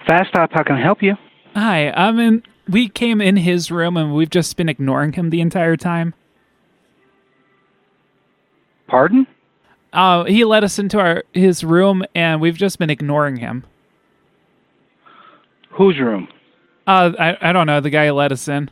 Fast Stop, how can I help you? Hi, we came in his room and we've just been ignoring him the entire time. Pardon? He let us into his room and we've just been ignoring him. Whose room? I don't know, the guy who let us in.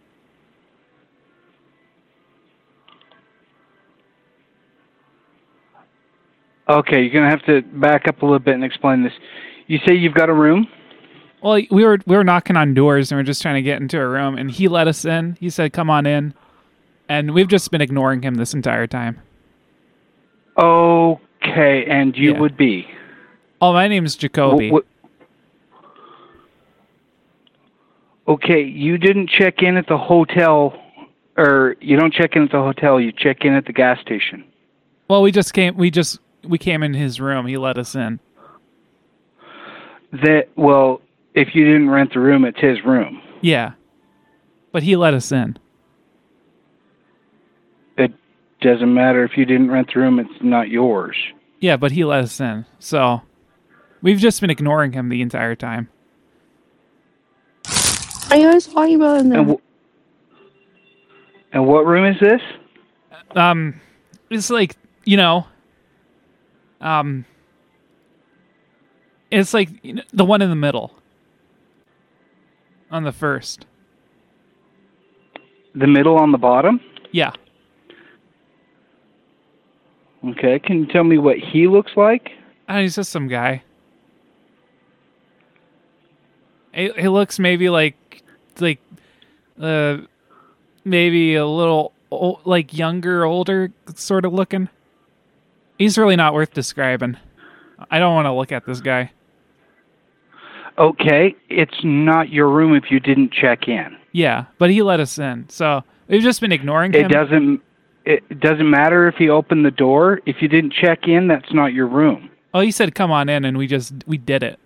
Okay, you're going to have to back up a little bit and explain this. You say you've got a room? Well, we were knocking on doors and we're just trying to get into a room and he let us in. He said, "Come on in." And we've just been ignoring him this entire time. Okay, and you would be? Oh, my name's Jacoby. Okay, you didn't check in at the hotel, or you don't check in at the hotel, you check in at the gas station. Well, we came in his room. He let us in. Well, if you didn't rent the room, it's his room. Yeah. But he let us in. It doesn't matter if you didn't rent the room, it's not yours. Yeah, but he let us in. So we've just been ignoring him the entire time. Are you guys talking about in there? And what room is this? It's like, it's like the one in the middle. On the first. The middle on the bottom? Yeah. Okay, can you tell me what he looks like? He's just some guy. He looks maybe maybe a little younger, older sort of looking. He's really not worth describing. I don't want to look at this guy. Okay, it's not your room if you didn't check in. Yeah, but he let us in, so we've just been ignoring him. It doesn't matter if he opened the door. If you didn't check in, that's not your room. Oh, he said, "Come on in," and we did it.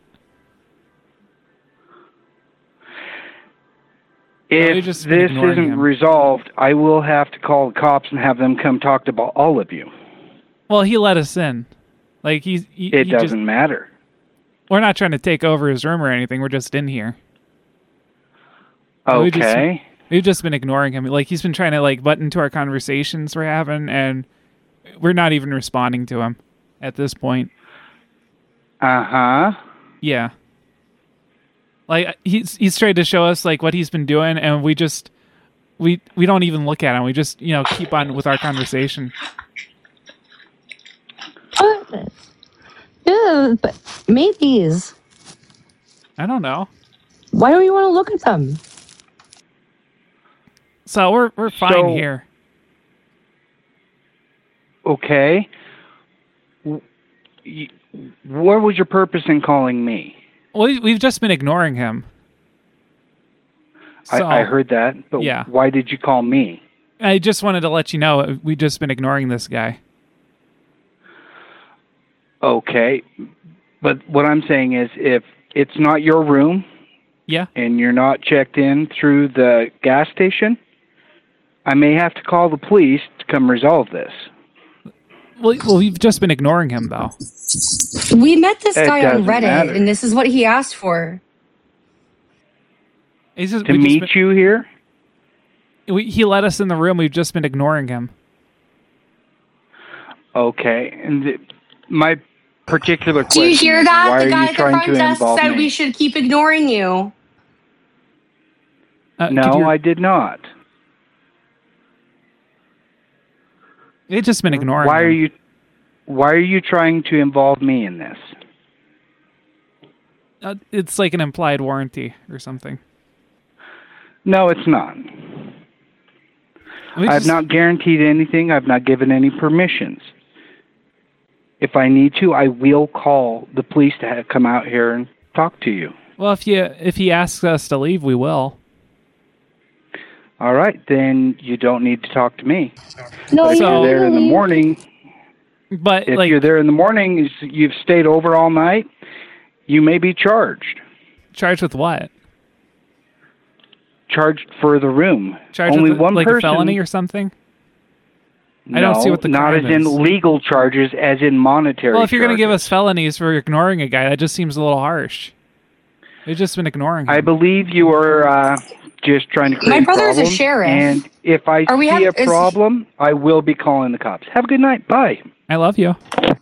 If this isn't resolved, I will have to call the cops and have them come talk to all of you. Well, he let us in. It doesn't matter. We're not trying to take over his room or anything. We're just in here. Okay. We've just been ignoring him. He's been trying to butt into our conversations we're having, and we're not even responding to him at this point. Uh-huh. Yeah. He's tried to show us what he's been doing, and we don't even look at him. We just keep on with our conversation. Yeah, but maybe's. I don't know. Why don't you want to look at them? So we're fine here. Okay. What was your purpose in calling me? Well, we've just been ignoring him. So, I heard that, but yeah. Why did you call me? I just wanted to let you know we've just been ignoring this guy. Okay, but what I'm saying is if it's not your room, yeah, and you're not checked in through the gas station, I may have to call the police to come resolve this. Well, we've just been ignoring him, though. We met this guy on Reddit, matter. and this is what he asked for. To meet you here? He let us in the room. We've just been ignoring him. Okay, and my particular question. Do you hear that? Why The guy are you at the trying front to desk involve said me? we should keep ignoring you. No, I did not. We've just been ignoring him. Why are you trying to involve me in this? It's like an implied warranty or something. No, it's not. I've not guaranteed anything. I've not given any permissions. If I need to, I will call the police to come out here and talk to you. Well, if he asks us to leave, we will. All right, then you don't need to talk to me. No, if you're there in the morning, but if you're there in the morning, you've stayed over all night, you may be charged. Charged with what? Charged for the room. Charged Only with one person. a felony or something? No, I don't see what the not crime as in is. legal charges, as in monetary. Well, if you're going to charges. give us felonies for ignoring a guy, that just seems a little harsh. They've just been ignoring him. I believe you are just trying to create My brother's a problems, sheriff. And if I see a problem, I will be calling the cops. Have a good night. Bye. I love you.